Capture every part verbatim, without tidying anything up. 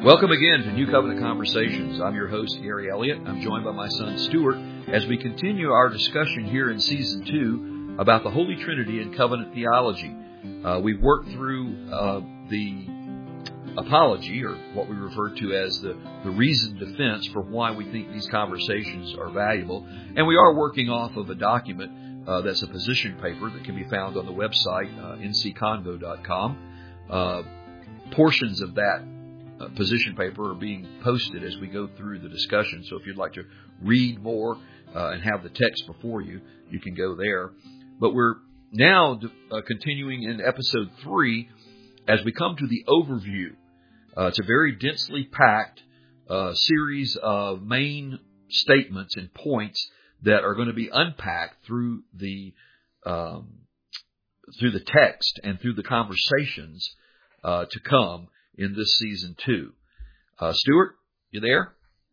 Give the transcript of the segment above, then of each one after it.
Welcome again to New Covenant Conversations. I'm your host, Gary Elliott. I'm joined by my son, Stuart, as we continue our discussion here in Season two about the Holy Trinity and covenant theology. Uh, we've worked through uh, the apology, or what we refer to as the, the reasoned defense for why we think these conversations are valuable. And we are working off of a document uh, that's a position paper that can be found on the website, uh, n c convo dot com. Uh, portions of that Uh, position paper are being posted as we go through the discussion. So if you'd like to read more uh, and have the text before you, you can go there. But we're now uh, continuing in episode three as we come to the overview. Uh, it's a very densely packed uh, series of main statements and points that are going to be unpacked through the um, through the text and through the conversations uh, to come in this season two. Uh, Stuart, you there?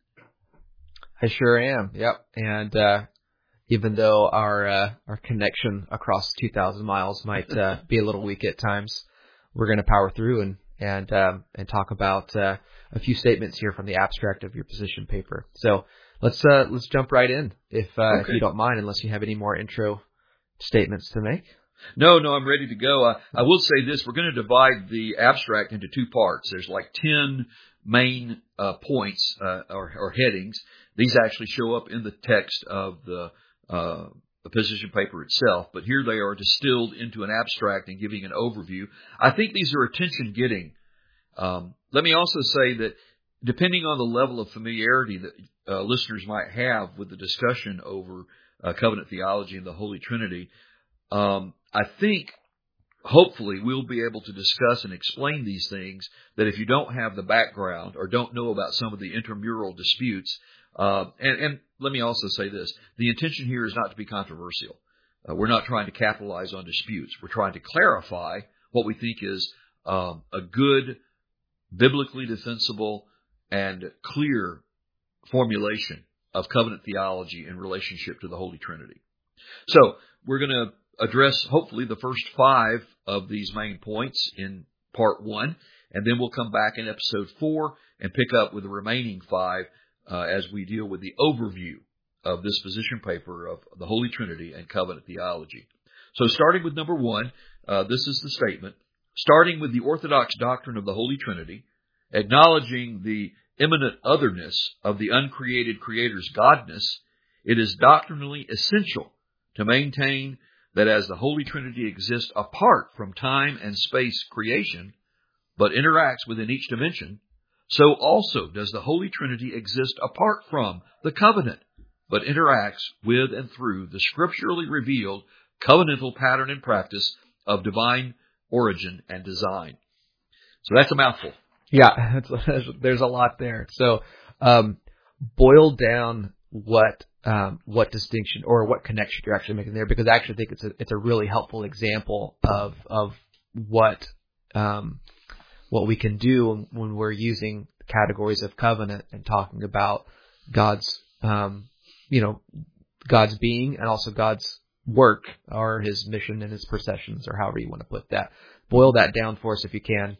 I sure am. Yep. And uh, even though our uh, our connection across two thousand miles might uh, be a little weak at times, we're going to power through and and um, and talk about uh, a few statements here from the abstract of your position paper. So let's uh, let's jump right in, if uh, okay. if you don't mind, unless you have any more intro statements to make. No, no, I'm ready to go. I, I will say this. We're going to divide the abstract into two parts. There's like ten main uh, points uh, or, or headings. These actually show up in the text of the, uh, the position paper itself, but here they are distilled into an abstract and giving an overview. I think these are attention-getting. Um, let me also say that depending on the level of familiarity that uh, listeners might have with the discussion over uh, covenant theology and the Holy Trinity, um, I think, hopefully, we'll be able to discuss and explain these things that if you don't have the background or don't know about some of the intramural disputes, uh, and, and let me also say this, the intention here is not to be controversial. Uh, we're not trying to capitalize on disputes. We're trying to clarify what we think is um, a good, biblically defensible, and clear formulation of covenant theology in relationship to the Holy Trinity. So, we're going to address, hopefully, the first five of these main points in part one, and then we'll come back in episode four and pick up with the remaining five uh, as we deal with the overview of this position paper of the Holy Trinity and covenant theology. So starting with number one, uh, this is the statement. Starting with the orthodox doctrine of the Holy Trinity, acknowledging the immanent otherness of the uncreated Creator's godness, it is doctrinally essential to maintain that as the Holy Trinity exists apart from time and space creation, but interacts within each dimension, so also does the Holy Trinity exist apart from the covenant, but interacts with and through the scripturally revealed covenantal pattern and practice of divine origin and design. So that's a mouthful. Yeah, there's a lot there. So um, boil down what Um, what distinction or what connection you're actually making there, because I actually think it's a it's a really helpful example of of what um, what we can do when we're using categories of covenant and talking about God's um, you know God's being and also God's work or His mission and His processions, or however you want to put that. Boil that down for us if you can.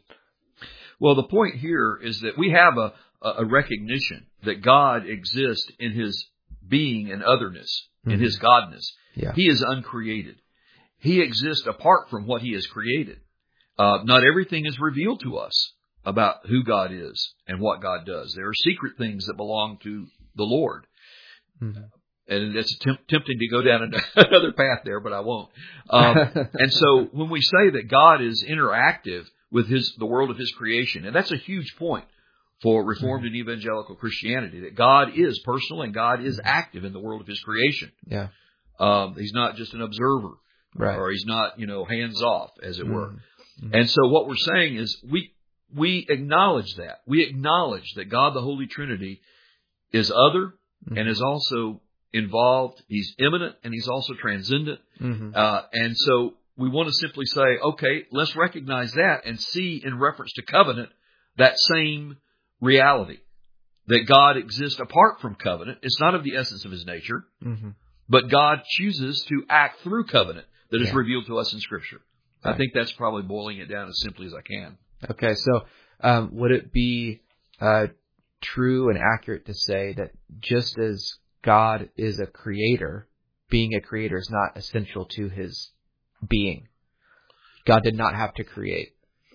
Well, the point here is that we have a a recognition that God exists in His being and otherness, in mm-hmm. His godness. Yeah. He is uncreated. He exists apart from what He has created. Uh, not everything is revealed to us about who God is and what God does. There are secret things that belong to the Lord. Mm-hmm. And it's temp- tempting to go down another path there, but I won't. Um, and so when we say that God is interactive with His the world of His creation, and that's a huge point for Reformed mm-hmm. and Evangelical Christianity, that God is personal and God is active in the world of His creation. Yeah, um, He's not just an observer, right? Or He's not, you know, hands off, as it mm-hmm. were. Mm-hmm. And so what we're saying is we we acknowledge that we acknowledge that God, the Holy Trinity, is other mm-hmm. and is also involved. He's immanent and He's also transcendent. Mm-hmm. Uh, and so we want to simply say, okay, let's recognize that and see in reference to covenant that same reality, that God exists apart from covenant. It's not of the essence of His nature, mm-hmm. but God chooses to act through covenant that is yeah. revealed to us in Scripture. Right. I think that's probably boiling it down as simply as I can. Okay, so um, would it be uh, true and accurate to say that just as God is a creator, being a creator is not essential to his being. God did not have to create.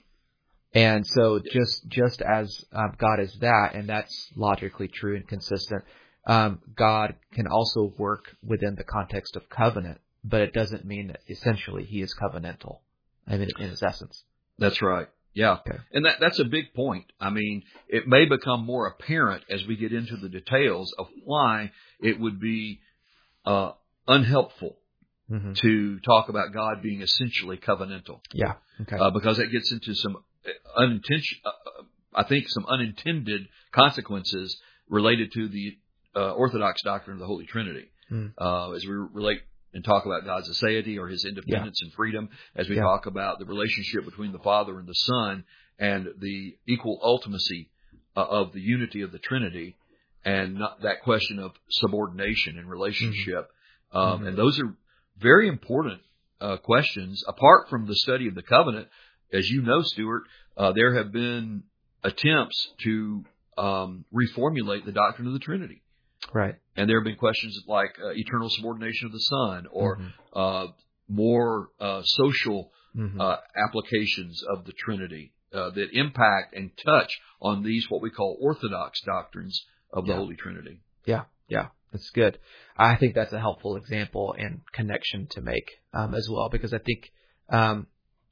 And so just just as um, God is that, and that's logically true and consistent, um, God can also work within the context of covenant, but it doesn't mean that essentially he is covenantal, I mean, in his essence. That's right. Yeah. Okay. And that that's a big point. I mean, it may become more apparent as we get into the details of why it would be uh, unhelpful mm-hmm. to talk about God being essentially covenantal. Yeah. Okay. Uh, because it gets into some unintention, uh, I think some unintended consequences related to the uh, Orthodox doctrine of the Holy Trinity. Mm. Uh, as we relate and talk about God's aseity or his independence yeah. and freedom, as we yeah. talk about the relationship between the Father and the Son and the equal ultimacy uh, of the unity of the Trinity, and not that question of subordination and relationship. Mm-hmm. Um, mm-hmm. And those are very important uh, questions. Apart from the study of the covenant, as you know, Stuart, uh, there have been attempts to um, reformulate the doctrine of the Trinity. Right. And there have been questions like uh, eternal subordination of the Son, or mm-hmm. uh, more uh, social mm-hmm. uh, applications of the Trinity uh, that impact and touch on these what we call orthodox doctrines of the yeah. Holy Trinity. Yeah, yeah, that's good. I think that's a helpful example and connection to make um, as well, because I think um,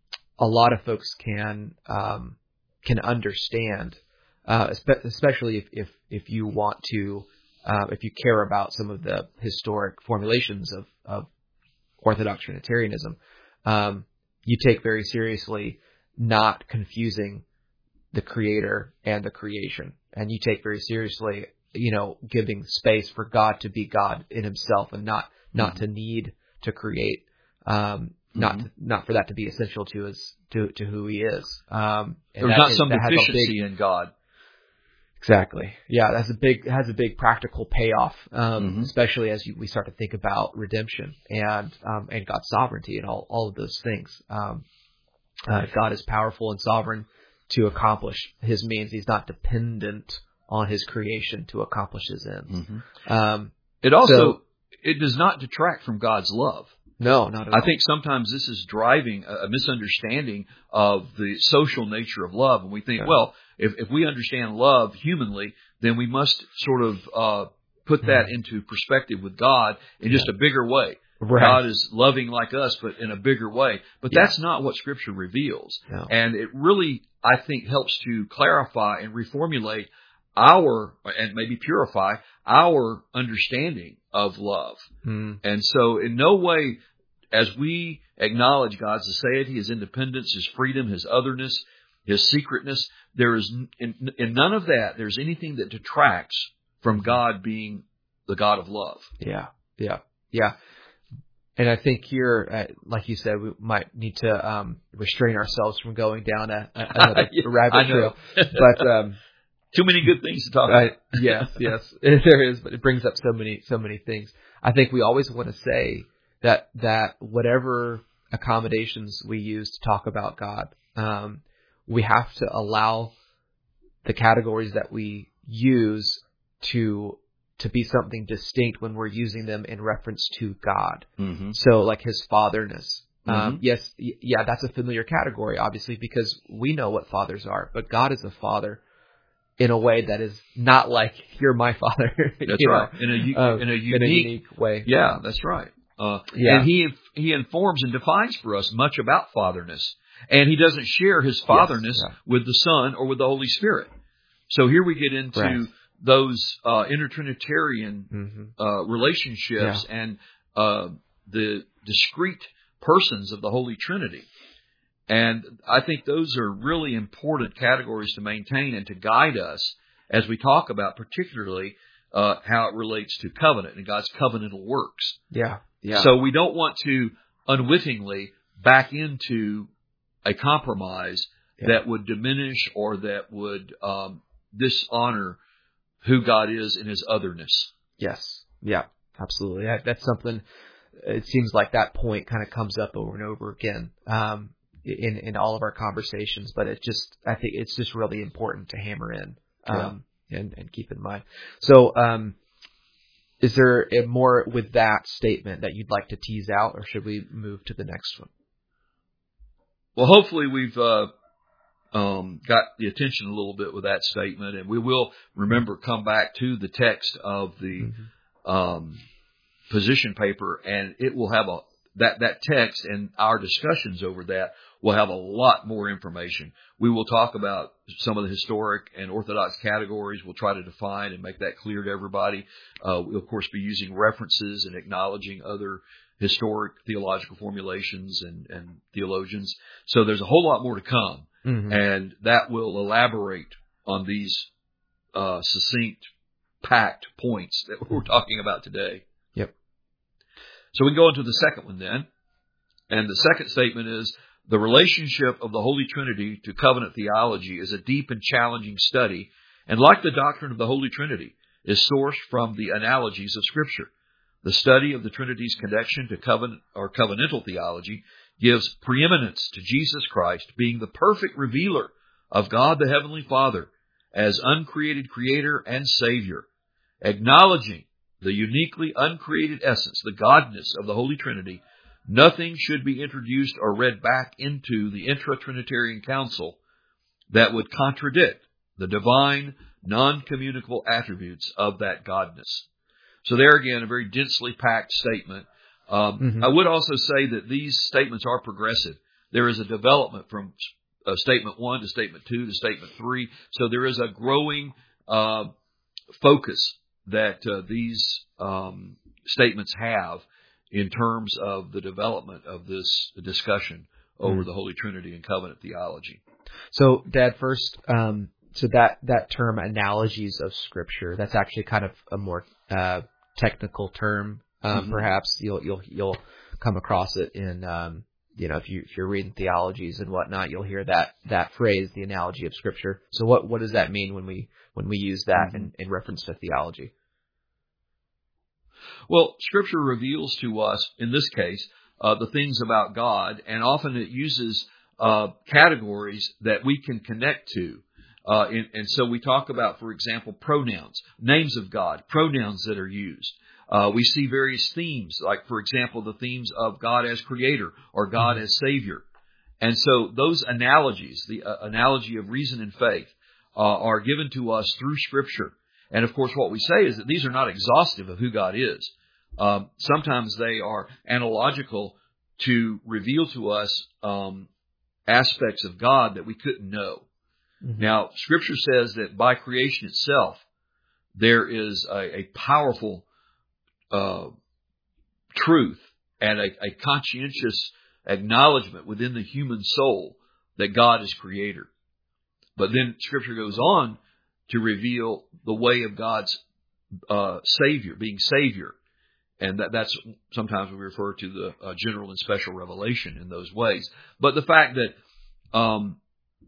a lot of folks can um, can understand, uh, especially if, if if you want to. Uh, if you care about some of the historic formulations of, of Orthodox Trinitarianism, um, you take very seriously not confusing the creator and the creation. And you take very seriously, you know, giving space for God to be God in himself and not, not mm-hmm. to need to create, um, mm-hmm. not, to, not for that to be essential to his, to, to who he is. Um, and There's that, not some that deficiency big, in God. Exactly. Yeah, that's a big has a big practical payoff, um, mm-hmm. especially as you, we start to think about redemption and um, and God's sovereignty and all all of those things. Um, uh, God is powerful and sovereign to accomplish his means. He's not dependent on his creation to accomplish his ends. Mm-hmm. Um, it also so, it does not detract from God's love. No, not at all. I think sometimes this is driving a, a misunderstanding of the social nature of love. And we think, yeah. well, if, if we understand love humanly, then we must sort of uh, put that mm-hmm. into perspective with God in yeah. just a bigger way. Right. God is loving like us, but in a bigger way. But yeah. that's not what Scripture reveals. No. And it really, I think, helps to clarify and reformulate our, and maybe purify our understanding of love. Mm. And so in no way, as we acknowledge God's aseity, his independence, his freedom, his otherness, his secretness, there is, in, in none of that, there's anything that detracts from God being the God of love. Yeah, yeah, yeah. And I think here, uh, like you said, we might need to um, restrain ourselves from going down a, a, another yeah, rabbit trail. But um, too many good things to talk right, about. yes, yes, there is, but it brings up so many, so many things. I think we always want to say that that whatever accommodations we use to talk about God, um, we have to allow the categories that we use to to be something distinct when we're using them in reference to God. Mm-hmm. So like his fatherness. Mm-hmm. Um, yes, yeah, that's a familiar category, obviously, because we know what fathers are, but God is a father in a way that is not like you're my father. That's you right. know, In a, um, in a unique, in a unique way. Yeah, that's right. Uh, yeah. And he he informs and defines for us much about fatherness. And he doesn't share his fatherness yes, yeah. with the Son or with the Holy Spirit. So here we get into right. those uh, intertrinitarian mm-hmm. uh, relationships yeah. and uh, the discrete persons of the Holy Trinity. And I think those are really important categories to maintain and to guide us as we talk about particularly uh, how it relates to covenant and God's covenantal works. Yeah, yeah. So we don't want to unwittingly back into a compromise yeah. that would diminish or that would um, dishonor who God is in his otherness. Yes. Yeah, absolutely. That, that's something, it seems like that point kind of comes up over and over again um, in, in all of our conversations, but it just, I think it's just really important to hammer in um, yeah. and, and keep in mind. So, um, is there a more with that statement that you'd like to tease out, or should we move to the next one? Well, hopefully we've uh, um, got the attention a little bit with that statement, and we will remember come back to the text of the mm-hmm. um, position paper, and it will have a that that text and our discussions over that will have a lot more information. We will talk about some of the historic and orthodox categories. We'll try to define and make that clear to everybody. Uh, we'll, of course, be using references and acknowledging other historic theological formulations and, and theologians. So there's a whole lot more to come, mm-hmm. and that will elaborate on these uh, succinct, packed points that we're talking about today. Yep. So we can go into the second one then. And the second statement is, the relationship of the Holy Trinity to covenant theology is a deep and challenging study, and like the doctrine of the Holy Trinity, is sourced from the analogies of Scripture. The study of the Trinity's connection to covenant or covenantal theology gives preeminence to Jesus Christ being the perfect revealer of God the Heavenly Father as uncreated Creator and Savior, acknowledging the uniquely uncreated essence, the Godness of the Holy Trinity. Nothing should be introduced or read back into the intra-Trinitarian council that would contradict the divine, non-communicable attributes of that Godness. So there again, a very densely packed statement. Um, mm-hmm. I would also say that these statements are progressive. There is a development from uh, statement one to statement two to statement three. So there is a growing uh, focus that uh, these um, statements have in terms of the development of this discussion over mm-hmm. the Holy Trinity and covenant theology. So, Dad, first, um, so that, that term analogies of Scripture, that's actually kind of a more uh, technical term. Um, mm-hmm. Perhaps you'll you'll you'll come across it in um, you know if you if you're reading theologies and whatnot, you'll hear that that phrase, the analogy of Scripture. So, what what does that mean when we when we use that mm-hmm. in, in reference to theology? Well, Scripture reveals to us, in this case, uh, the things about God, and often it uses uh, categories that we can connect to. Uh, and, and so we talk about, for example, pronouns, names of God, pronouns that are used. Uh, we see various themes, like, for example, the themes of God as Creator or God mm-hmm. as Savior. And so those analogies, the uh, analogy of reason and faith, uh, are given to us through Scripture. And, of course, what we say is that these are not exhaustive of who God is. Um, sometimes they are analogical to reveal to us um, aspects of God that we couldn't know. Mm-hmm. Now, Scripture says that by creation itself, there is a, a powerful uh, truth and a, a conscientious acknowledgement within the human soul that God is Creator. But then Scripture goes on to reveal the way of God's uh, Savior, being Savior. And that, that's sometimes we refer to the uh, general and special revelation in those ways. But the fact that um,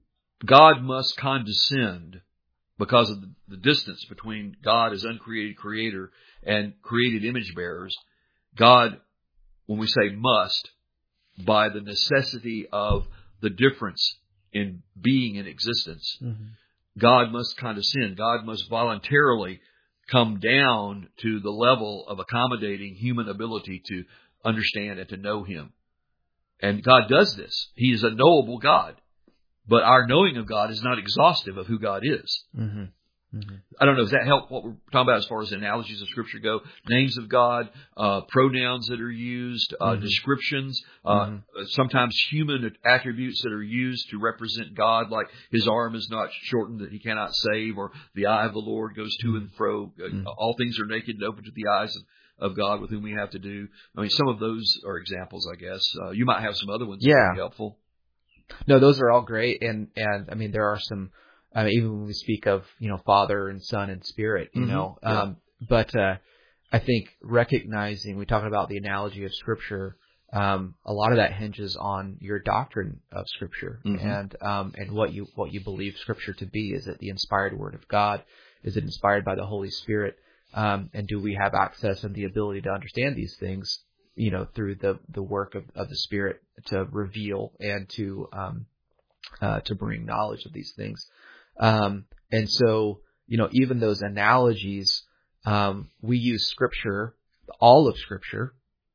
God must condescend because of the, the distance between God as uncreated Creator and created image bearers, God, when we say must, by the necessity of the difference in being and existence, mm-hmm. God must condescend. God must voluntarily come down to the level of accommodating human ability to understand and to know Him. And God does this. He is a knowable God. But our knowing of God is not exhaustive of who God is. Mm-hmm. Mm-hmm. I don't know, does that help what we're talking about as far as analogies of Scripture go? Names of God, uh, pronouns that are used, uh, mm-hmm. descriptions, uh, mm-hmm. sometimes human attributes that are used to represent God, like His arm is not shortened that He cannot save, or the eye of the Lord goes to and fro. Mm-hmm. All things are naked and open to the eyes of, of God with whom we have to do. I mean, some of those are examples, I guess. Uh, you might have some other ones yeah. that would be helpful. No, those are all great. And, and I mean, there are some, I mean, even when we speak of, you know, Father and Son and Spirit, you mm-hmm. know, yeah. um, but, uh, I think recognizing, we talked about the analogy of Scripture, um, a lot of that hinges on your doctrine of Scripture mm-hmm. and, um, and what you, what you believe Scripture to be. Is it the inspired Word of God? Is it inspired by the Holy Spirit? Um, and do we have access and the ability to understand these things, you know, through the, the work of, of the Spirit to reveal and to, um, uh, to bring knowledge of these things. Um, and so, you know, even those analogies, um, we use Scripture, all of Scripture,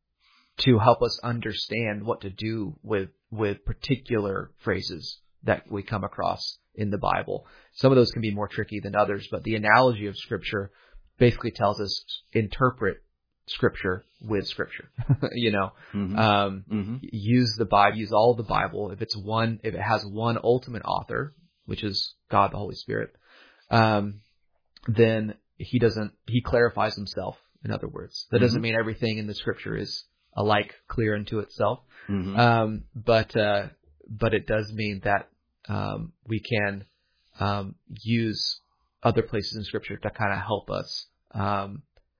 to help us understand what to do with with particular phrases that we come across in the Bible. Some of those can be more tricky than others, but the analogy of Scripture basically tells us interpret Scripture with Scripture. you know, Mm-hmm. um, Mm-hmm. use the Bible, use all of the Bible. If it's one, if it has one ultimate author, which is God the Holy Spirit, um, then he doesn't. He clarifies himself. In other words, that doesn't Mm-hmm. mean everything in the Scripture is alike, clear unto itself. Mm-hmm. Um, but uh, but it does mean that um, we can um, use other places in Scripture to kind of help us um,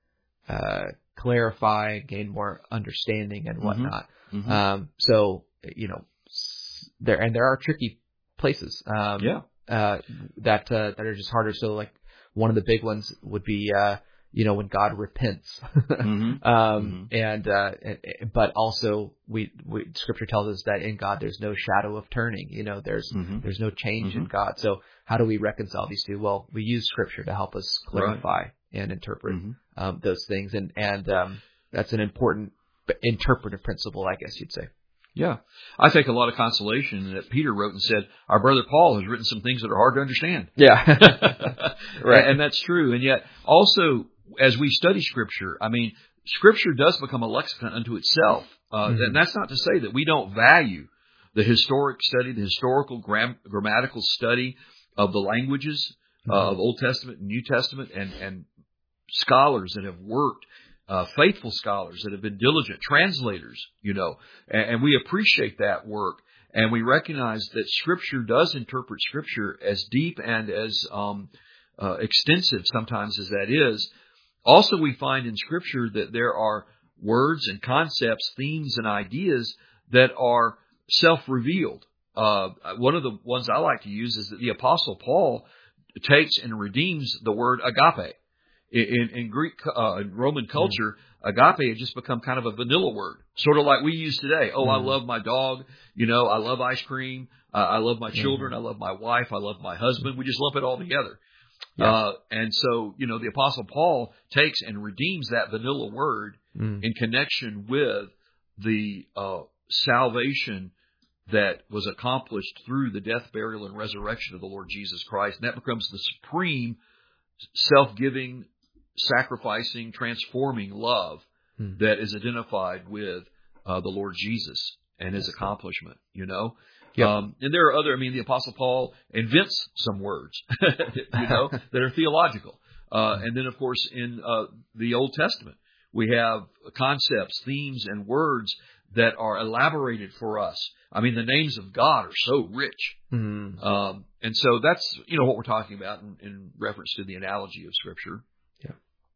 uh, clarify, gain more understanding, and whatnot. Mm-hmm. Um, so you know, there and there are tricky places. Um, Yeah. Uh, that uh, that are just harder. So like one of the big ones would be uh, you know when God repents, Mm-hmm. um, Mm-hmm. and, uh, and but also we, we Scripture tells us that in God there's no shadow of turning. You know there's Mm-hmm. there's no change Mm-hmm. in God. So how do we reconcile these two? Well, we use Scripture to help us clarify Right. and interpret Mm-hmm. um, those things, and and um, that's an important interpretive principle, I guess you'd say. Yeah. I take a lot of consolation that Peter wrote and said, our brother Paul has written some things that are hard to understand. Yeah. Right. And that's true. And yet also, as we study Scripture, I mean, Scripture does become a lexicon unto itself. Uh, Mhm. And that's not to say that we don't value the historic study, the historical gram- grammatical study of the languages uh, Mhm. of Old Testament and New Testament, and, and scholars that have worked, uh, faithful scholars that have been diligent translators, you know, and, and we appreciate that work. And we recognize that Scripture does interpret Scripture as deep and as um, uh, extensive sometimes as that is. Also, we find in Scripture that there are words and concepts, themes and ideas that are self-revealed. Uh, one of the ones I like to use is that the Apostle Paul takes and redeems the word agape. In, in Greek, uh, in Roman culture, mm. agape had just become kind of a vanilla word, sort of like we use today. Oh, mm. I love my dog. You know, I love ice cream. Uh, I love my children. Mm. I love my wife. I love my husband. We just lump it all together. Yeah. Uh, and so, you know, the Apostle Paul takes and redeems that vanilla word mm. in connection with the uh, salvation that was accomplished through the death, burial, and resurrection of the Lord Jesus Christ. And that becomes the supreme self-giving, sacrificing, transforming love hmm. that is identified with uh, the Lord Jesus and his accomplishment, you know. Yep. Um, and there are other, I mean, the Apostle Paul invents some words, you know, that are theological. Uh, and then, of course, in uh, the Old Testament, we have concepts, themes, and words that are elaborated for us. I mean, the names of God are so rich. Mm. Um, and so that's, you know, what we're talking about in, in reference to the analogy of Scripture. Yeah.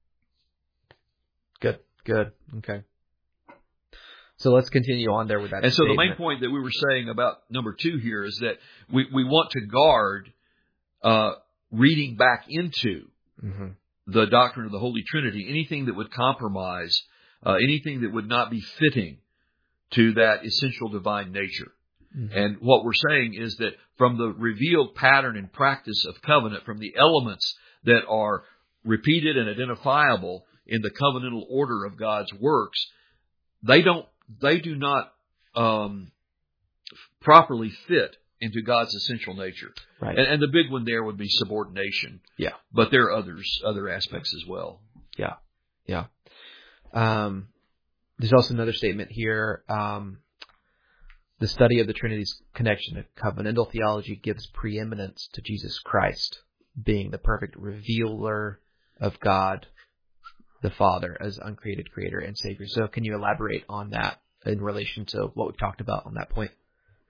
Good, good. Okay. So let's continue on there with that And so statement. the main point that we were saying about number two here is that we, we want to guard uh, reading back into mm-hmm. the doctrine of the Holy Trinity, anything that would compromise, uh, anything that would not be fitting to that essential divine nature. Mm-hmm. And what we're saying is that from the revealed pattern and practice of covenant, from the elements that are repeated and identifiable in the covenantal order of God's works, they don't, they do not um, properly fit into God's essential nature. Right. And, and the big one there would be subordination. Yeah. But there are others, other aspects as well. Yeah. Yeah. Um, There's also another statement here. Um, the study of the Trinity's connection to covenantal theology gives preeminence to Jesus Christ being the perfect revealer of God the Father as uncreated creator and Savior. So can you elaborate on that in relation to what we've talked about on that point?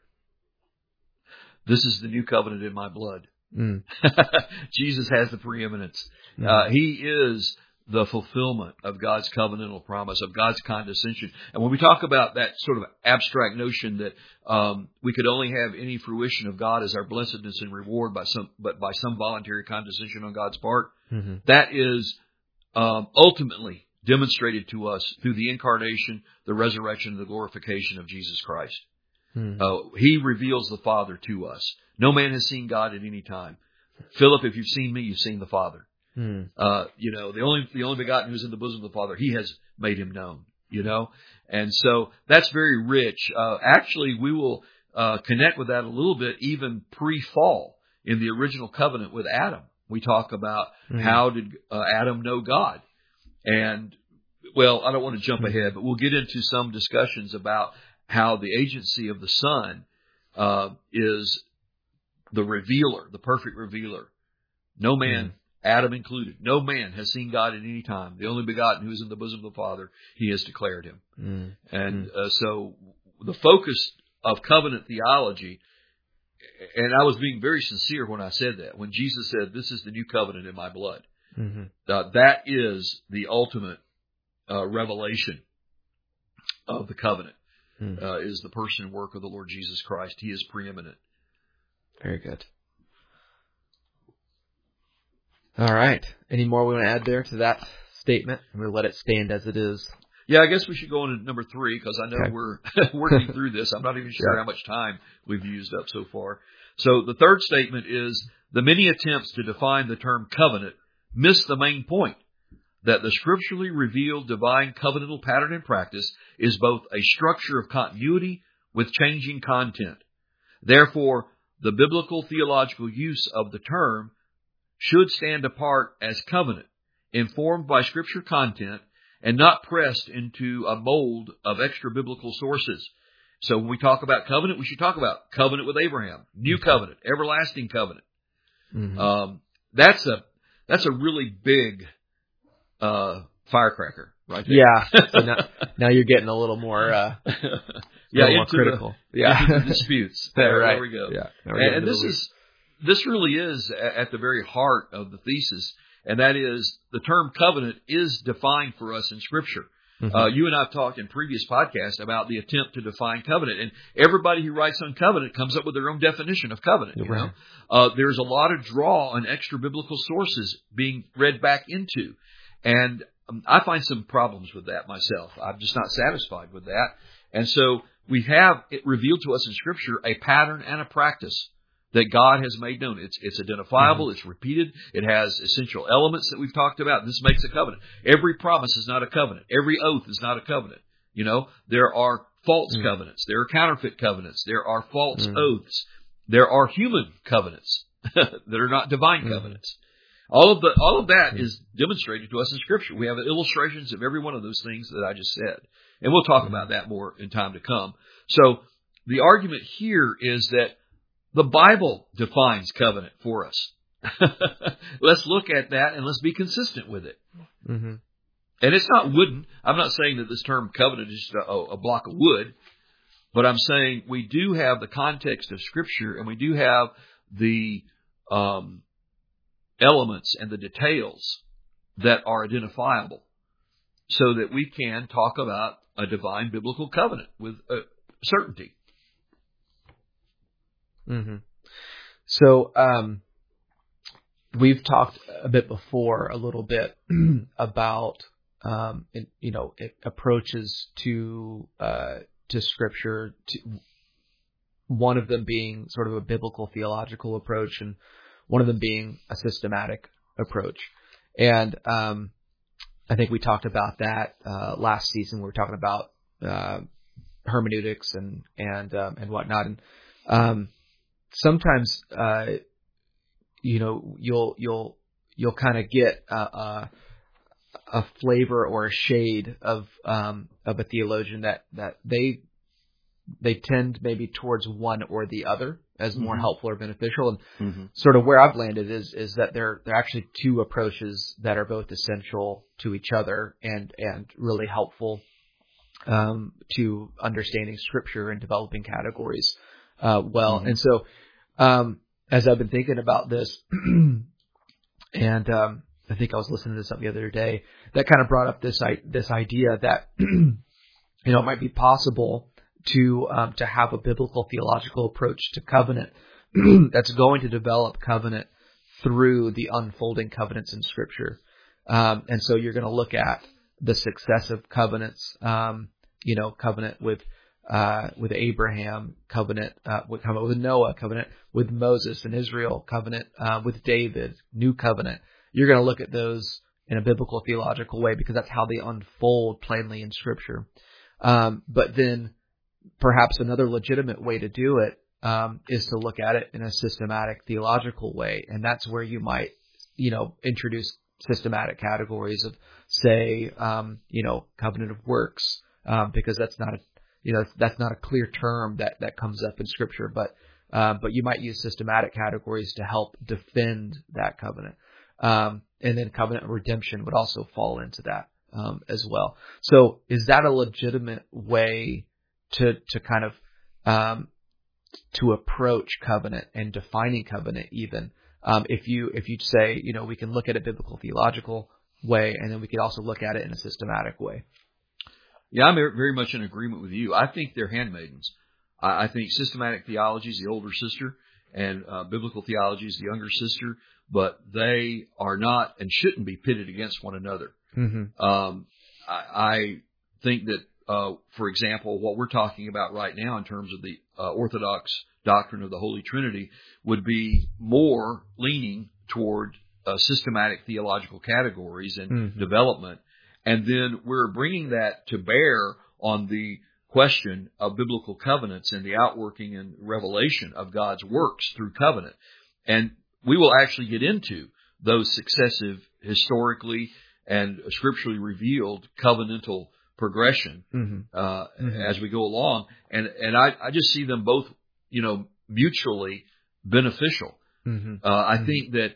This is the new covenant in my blood. Mm. Jesus has the preeminence. Mm. Uh, he is the fulfillment of God's covenantal promise, of God's condescension. And when we talk about that sort of abstract notion that um, we could only have any fruition of God as our blessedness and reward by some, but by some voluntary condescension on God's part, mm-hmm. that is um, ultimately demonstrated to us through the incarnation, the resurrection, and the glorification of Jesus Christ. Mm-hmm. Uh, he reveals the Father to us. No man has seen God at any time. Philip, if you've seen me, you've seen the Father. Hmm. Uh, you know, the only the only begotten who's in the bosom of the Father, He has made Him known. You know, and so that's very rich. Uh, actually, we will uh, connect with that a little bit even pre-fall in the original covenant with Adam. We talk about Hmm. how did uh, Adam know God, and well, I don't want to jump Hmm. ahead, but we'll get into some discussions about how the agency of the Son uh, is the revealer, the perfect revealer. No man, Hmm. Adam included, no man has seen God at any time. The only begotten who is in the bosom of the Father, He has declared Him. Hmm. And uh, so the focus of covenant theology, and I was being very sincere when I said that, when Jesus said, "This is the new covenant in my blood." Mm-hmm. Uh, that is the ultimate uh, revelation of the covenant, Hmm. uh, is the person and work of the Lord Jesus Christ. He is preeminent. Very good. All right. Any more we want to add there to that statement? I'm going to let it stand as it is. Yeah, I guess we should go on to number three, because I know Okay. we're working through this. I'm not even sure Yeah. how much time we've used up so far. So the third statement is, the many attempts to define the term covenant miss the main point, that the scripturally revealed divine covenantal pattern and practice is both a structure of continuity with changing content. Therefore, the biblical theological use of the term should stand apart as covenant, informed by scripture content, and not pressed into a mold of extra biblical sources. So when we talk about covenant, we should talk about covenant with Abraham, new covenant, everlasting covenant. Mm-hmm. Um, that's a that's a really big uh, firecracker, right there. Yeah. So now, now you're getting a little more, uh, yeah, little more into critical. The, yeah. into the disputes. Yeah, There, right. there we go. Yeah. Now we're And, getting and into this the is this really is at the very heart of the thesis, and that is the term covenant is defined for us in Scripture. Mm-hmm. Uh, you and I have talked in previous podcasts about the attempt to define covenant, and everybody who writes on covenant comes up with their own definition of covenant. You Right. know, uh, there's a lot of draw on extra biblical sources being read back into, and um, I find some problems with that myself. I'm just not satisfied with that, and so we have it revealed to us in Scripture a pattern and a practice that God has made known. It's it's identifiable, mm-hmm. It's repeated, it has essential elements that we've talked about. This makes a covenant. Every promise is not a covenant. Every oath is not a covenant. You know, there are false mm-hmm. covenants. There are counterfeit covenants. There are false mm-hmm. oaths. There are human covenants that are not divine mm-hmm. covenants. All of the all of that mm-hmm. is demonstrated to us in Scripture. We have illustrations of every one of those things that I just said. And we'll talk mm-hmm. about that more in time to come. So the argument here is that the Bible defines covenant for us. Let's look at that and let's be consistent with it. Mm-hmm. And it's not wooden. I'm not saying that this term covenant is just a, a block of wood, but I'm saying we do have the context of Scripture, and we do have the um, elements and the details that are identifiable, so that we can talk about a divine biblical covenant with uh, certainty. Mm-hmm. So, um, we've talked a bit before, a little bit about, um, you know, approaches to, uh, to Scripture, to, one of them being sort of a biblical theological approach, and one of them being a systematic approach. And, um, I think we talked about that, uh, last season. We were talking about, uh, hermeneutics and, and, um, and whatnot. And, um, sometimes, uh, you know, you'll, you'll, you'll kind of get a, a, a flavor or a shade of, um, of a theologian that, that they, they tend maybe towards one or the other as more mm-hmm. helpful or beneficial. And mm-hmm. sort of where I've landed is, is that there, there are actually two approaches that are both essential to each other and, and really helpful, um, to understanding Scripture and developing categories. Uh, well, mm-hmm. and so, um, as I've been thinking about this, and, um, I think I was listening to something the other day that kind of brought up this, this idea that, you know, it might be possible to, um, to have a biblical theological approach to covenant that's going to develop covenant through the unfolding covenants in Scripture. Um, and so you're going to look at the successive covenants, um, you know, covenant with, Uh, with Abraham, covenant, uh, with, covenant with Noah, covenant with Moses and Israel, covenant, uh, with David, new covenant, you're going to look at those in a biblical theological way because that's how they unfold plainly in Scripture. Um, but then perhaps another legitimate way to do it um, is to look at it in a systematic theological way, and that's where you might, you know, introduce systematic categories of, say, um, you know, covenant of works, um, because that's not a, you know, that's not a clear term that, that comes up in Scripture, but, uh, but you might use systematic categories to help defend that covenant. Um, and then covenant of redemption would also fall into that, um, as well. So is that a legitimate way to, to kind of, um, to approach covenant and defining covenant even? Um, if you, if you say, you know, we can look at a biblical theological way, and then we could also look at it in a systematic way. Yeah, I'm very much in agreement with you. I think they're handmaidens. I, I think systematic theology is the older sister, and uh, biblical theology is the younger sister, but they are not and shouldn't be pitted against one another. Mm-hmm. Um, I, I think that, uh, for example, what we're talking about right now in terms of the uh, Orthodox doctrine of the Holy Trinity would be more leaning toward uh, systematic theological categories and mm-hmm. development. And then we're bringing that to bear on the question of biblical covenants and the outworking and revelation of God's works through covenant. And we will actually get into those successive, historically and scripturally revealed covenantal progression mm-hmm. Uh, mm-hmm. as we go along. And, and I, I just see them both, you know, mutually beneficial. Mm-hmm. Uh, I mm-hmm. think that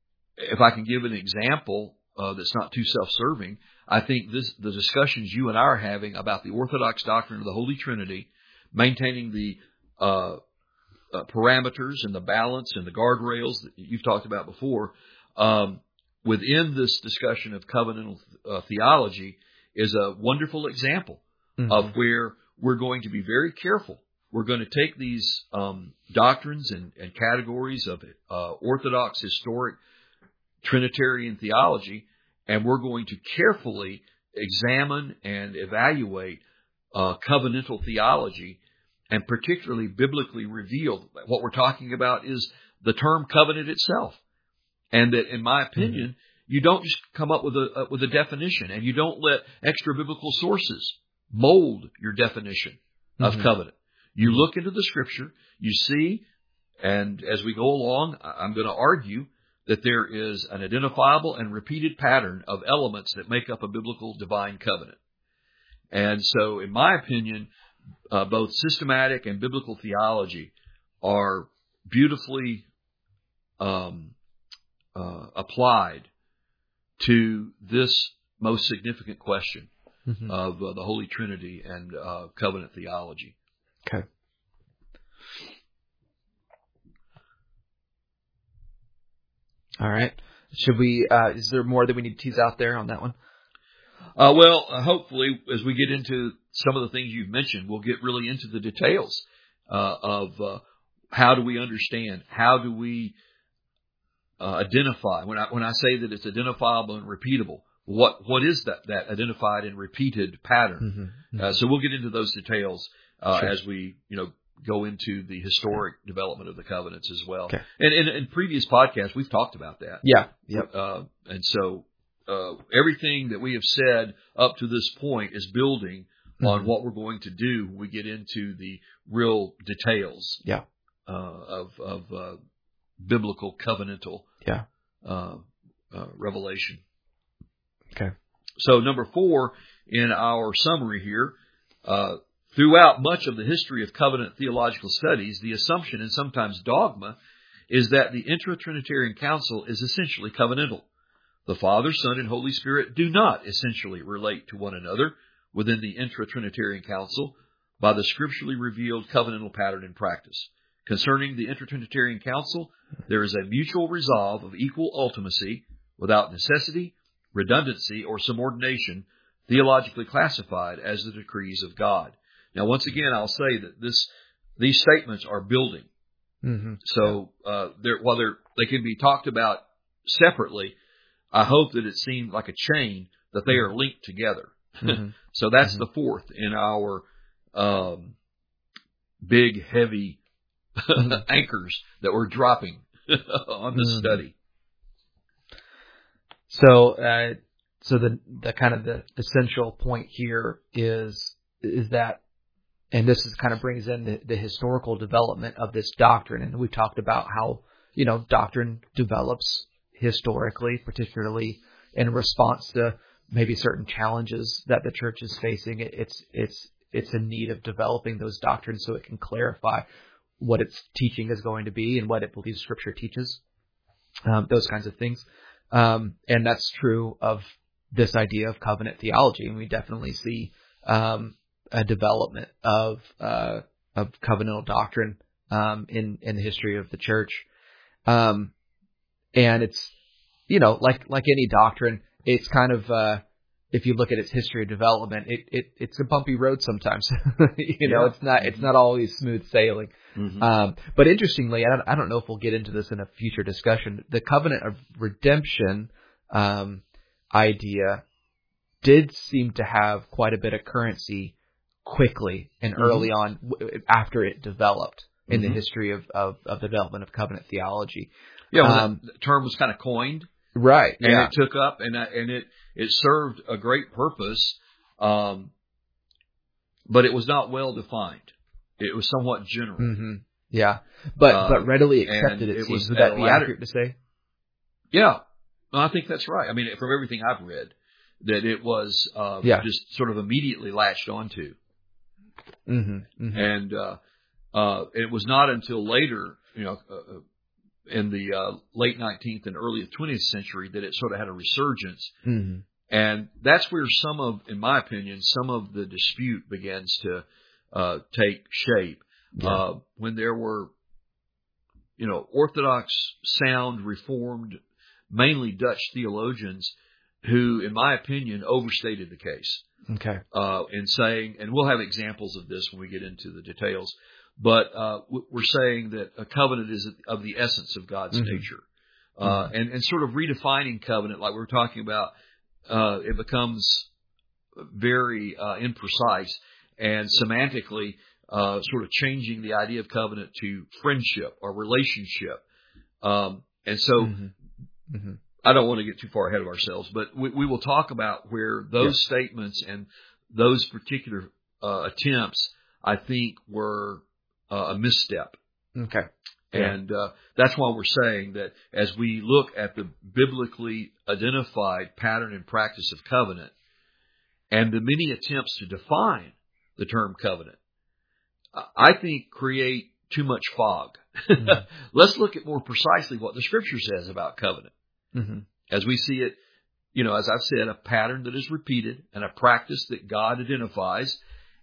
if I can give an example uh, that's not too self-serving, I think this, the discussions you and I are having about the Orthodox doctrine of the Holy Trinity, maintaining the uh, uh, parameters and the balance and the guardrails that you've talked about before, um, within this discussion of covenantal uh, theology is a wonderful example mm-hmm. of where we're going to be very careful. We're going to take these um, doctrines and, and categories of uh, Orthodox historic Trinitarian theology, and we're going to carefully examine and evaluate uh, covenantal theology, and particularly biblically revealed. What we're talking about is the term covenant itself, and that, in my opinion, mm-hmm. you don't just come up with a uh, with a definition, and you don't let extra biblical sources mold your definition of mm-hmm. covenant. You look into the Scripture, you see, and as we go along, I'm going to argue that there is an identifiable and repeated pattern of elements that make up a biblical divine covenant. And so, in my opinion, uh, both systematic and biblical theology are beautifully um, uh, applied to this most significant question mm-hmm. of uh, the Holy Trinity and uh, covenant theology. Okay. All right. Should we, uh, is there more that we need to tease out there on that one? Uh, well, uh, hopefully, as we get into some of the things you've mentioned, we'll get really into the details uh, of uh, how do we understand, how do we uh, identify. When I when I say that it's identifiable and repeatable, what what is that that identified and repeated pattern? Mm-hmm. Mm-hmm. Uh, so we'll get into those details uh, sure. as we you know go into the historic okay. development of the covenants as well. Okay. And in, in previous podcasts, we've talked about that. Yeah. Yep. Uh, and so. Uh, everything that we have said up to this point is building mm-hmm. on what we're going to do when we get into the real details yeah. uh, of, of uh, biblical covenantal yeah. uh, uh, revelation. Okay. So number four in our summary here, uh, throughout much of the history of covenant theological studies, the assumption and sometimes dogma is that the intra-Trinitarian council is essentially covenantal. The Father, Son, and Holy Spirit do not essentially relate to one another within the intra-Trinitarian council by the scripturally revealed covenantal pattern and practice. Concerning the intra-Trinitarian council, there is a mutual resolve of equal ultimacy without necessity, redundancy, or subordination theologically classified as the decrees of God. Now, once again, I'll say that this these statements are building. Mm-hmm. So uh, they're, while they're, they can be talked about separately, I hope that it seemed like a chain that they are linked together. Mm-hmm. So that's mm-hmm. the fourth in our um, big, heavy mm-hmm. anchors that we're dropping on the mm-hmm. study. So, uh, so the the kind of the essential point here is is that, and this is kind of brings in the, the historical development of this doctrine, and we've talked about how you know doctrine develops historically, particularly in response to maybe certain challenges that the church is facing. It, it's it's it's in need of developing those doctrines so it can clarify what its teaching is going to be and what it believes Scripture teaches. Um, those kinds of things. Um, and that's true of this idea of covenant theology. And we definitely see um, a development of uh, of covenantal doctrine um, in in the history of the church. Um, and it's, you know, like like any doctrine, it's kind of uh, if you look at its history of development, it, it it's a bumpy road sometimes. you know, Yeah. it's not it's not always smooth sailing. Mm-hmm. Um, but interestingly, I don't, I don't know if we'll get into this in a future discussion. The covenant of redemption um, idea did seem to have quite a bit of currency quickly and mm-hmm. early on w- after it developed in mm-hmm. the history of, of, of the development of covenant theology. Yeah, when um, that term was kind of coined. Right. And yeah. it took up, and and it it served a great purpose, um, but it was not well defined. It was somewhat general. Mm-hmm. Yeah, but uh, but readily accepted. It, it seems. was Would that be latter, accurate to say? Yeah, no, I think that's right. I mean, from everything I've read, that it was uh, yeah. just sort of immediately latched onto, mm-hmm. Mm-hmm. and uh, uh, it was not until later, you know. Uh, in the uh, late nineteenth and early twentieth century that it sort of had a resurgence. Mm-hmm. And that's where some of, in my opinion, some of the dispute begins to uh, take shape. Yeah. Uh, when there were, you know, Orthodox, sound, Reformed, mainly Dutch theologians who, in my opinion, overstated the case. Okay. Uh, in saying, and we'll have examples of this when we get into the details, but uh, we're saying that a covenant is of the essence of God's mm-hmm. nature. Uh, mm-hmm. and, and sort of redefining covenant, like we were talking about, uh, it becomes very uh, imprecise and semantically uh, sort of changing the idea of covenant to friendship or relationship. Um, and so mm-hmm. Mm-hmm. I don't want to get too far ahead of ourselves, but we, we will talk about where those yeah. statements and those particular uh, attempts, I think, were Uh, a misstep. Okay. Yeah. And uh, that's why we're saying that as we look at the biblically identified pattern and practice of covenant and the many attempts to define the term covenant, I think create too much fog. Mm-hmm. Let's look at more precisely what the Scripture says about covenant. Mm-hmm. As we see it, you know, as I've said, a pattern that is repeated and a practice that God identifies.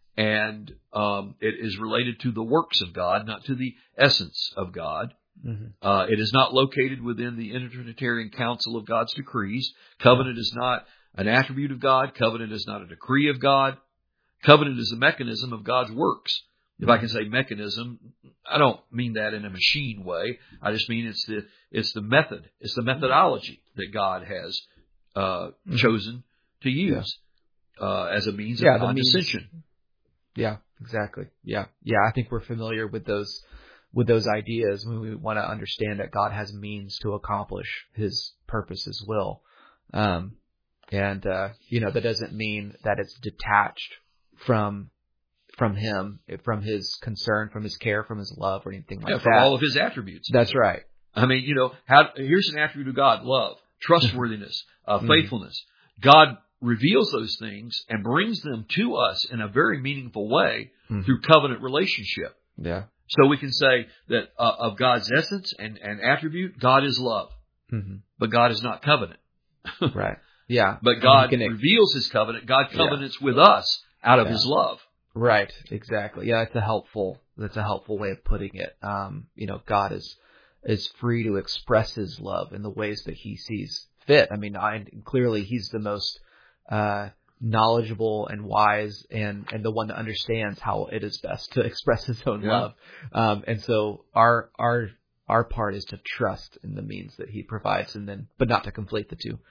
And um, it is related to the works of God, not to the essence of God. Mm-hmm. Uh, it is not located within the intertrinitarian council of God's decrees. Covenant is not an attribute of God. Covenant is not a decree of God. Covenant is a mechanism of God's works. If I can say mechanism, I don't mean that in a machine way. I just mean it's the it's the method, it's the methodology that God has uh, mm-hmm. chosen to use yeah. uh, as a means yeah, of condescension. Yeah, exactly. Yeah. Yeah. I think we're familiar with those, with those ideas when we want to understand that God has means to accomplish his purpose, his will. Um, and, uh, you know, that doesn't mean that it's detached from, from him, from his concern, from his care, from his love or anything like yeah, that. From all of his attributes. That's right. I mean, you know, how, here's an attribute of God: love, trustworthiness, uh, faithfulness. God reveals those things and brings them to us in a very meaningful way mm-hmm. through covenant relationship. Yeah. So we can say that uh, of God's essence and, and attribute, God is love, mm-hmm. but God is not covenant. Right. Yeah. But God can, reveals his covenant. God covenants yeah. with us out of yeah. his love. Right. Exactly. Yeah. That's a helpful, that's a helpful way of putting it. Um, you know, God is, is free to express his love in the ways that he sees fit. I mean, I, clearly he's the most, uh, knowledgeable and wise and, and the one that understands how it is best to express his own yeah. love. Um, and so our, our, our part is to trust in the means that he provides and then, but not to conflate the two.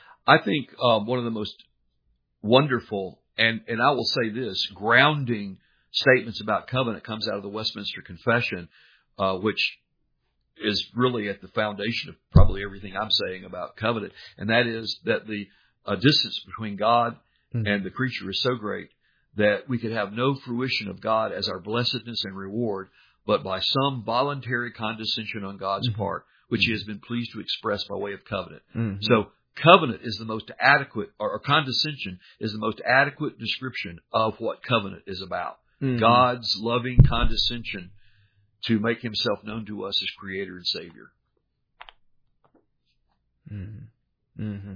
I think, um, one of the most wonderful and, and I will say this, grounding statements about covenant comes out of the Westminster Confession, uh, which is really at the foundation of probably everything I'm saying about covenant, and that is that the uh, distance between God mm-hmm. and the creature is so great that we could have no fruition of God as our blessedness and reward, but by some voluntary condescension on God's mm-hmm. part, which mm-hmm. He has been pleased to express by way of covenant. Mm-hmm. So covenant is the most adequate, or, or condescension is the most adequate description of what covenant is about. Mm-hmm. God's loving condescension to make Himself known to us as Creator and Savior. Mm-hmm. Mm-hmm.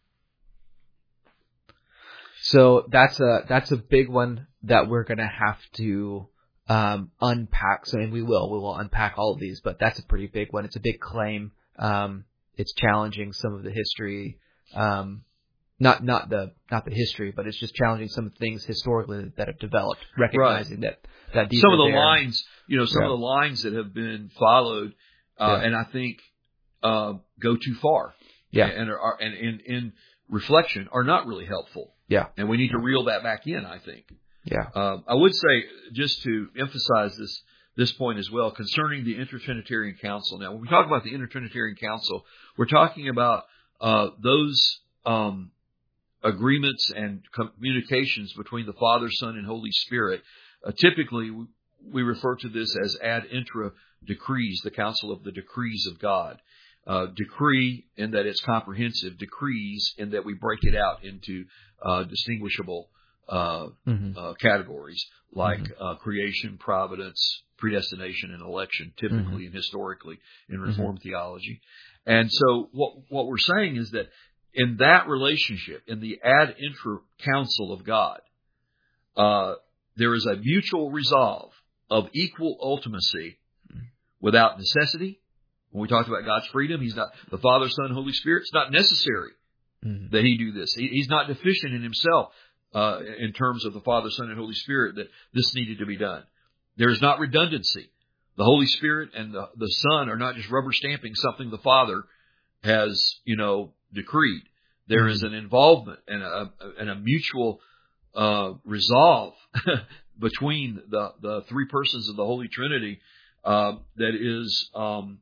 So that's a that's a big one that we're going to have to um, unpack. So, and we will we will unpack all of these, but that's a pretty big one. It's a big claim. Um, it's challenging some of the history, um, not not the not the history, but it's just challenging some things historically that have developed, recognizing right. that that these some are of the there. lines, you know, some yeah. of the lines that have been followed, uh, yeah. and I think uh, go too far, yeah, and are and in in reflection are not really helpful. Yeah. And we need to reel that back in, I think. Yeah. Um, I would say, just to emphasize this this point as well, concerning the Inter-Trinitarian Council. Now, when we talk about the Inter-Trinitarian Council, we're talking about uh, those um, agreements and communications between the Father, Son, and Holy Spirit. Uh, typically, we refer to this as ad intra decrees, the Council of the Decrees of God. Uh, decree in that it's comprehensive, decrees in that we break it out into uh, distinguishable uh, mm-hmm. uh, categories like mm-hmm. uh, creation, providence, predestination, and election, typically mm-hmm. and historically in Reformed mm-hmm. theology. And so what what we're saying is that in that relationship, in the ad intra counsel of God, uh, there is a mutual resolve of equal ultimacy without necessity. When we talked about God's freedom, He's not the Father, Son, Holy Spirit. It's not necessary mm-hmm. that He do this. He, he's not deficient in Himself uh, in terms of the Father, Son, and Holy Spirit that this needed to be done. There is not redundancy. The Holy Spirit and the, the Son are not just rubber stamping something the Father has, you know, decreed. There mm-hmm. is an involvement and a, and a mutual uh, resolve between the, the three persons of the Holy Trinity uh, that is. Um,